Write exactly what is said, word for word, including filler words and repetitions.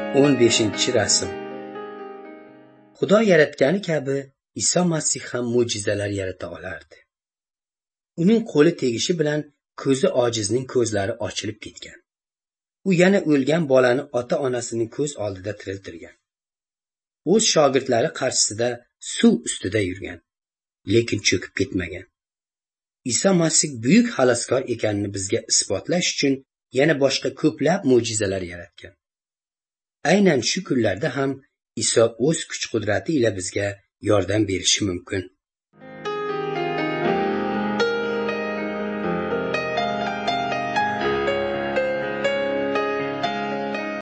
o'n beshinchi rasm. Xudo yaratgani kabi Iso Masih ham mo'jizalar yarata olardi. Uning qo'li tegishi bilan ko'zi ojizning ko'zlari ochilib ketgan. U yana o'lgan bolani ota-onasining ko'z oldida tiriltirgan. O'z shogirdlari qarshisida suv ustida yurgan, lekin cho'kib ketmagan. Iso Masih buyuk xaloskor ekanini bizga isbotlash uchun yana boshqa ko'plab mo'jizalar yaratgan. Aynan shu kunlarda ham Iso o'z kuch-qudrati ila bizga yordam berishi mumkin.